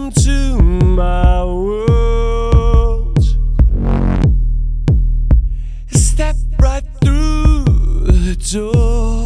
into my world. Step right through the door.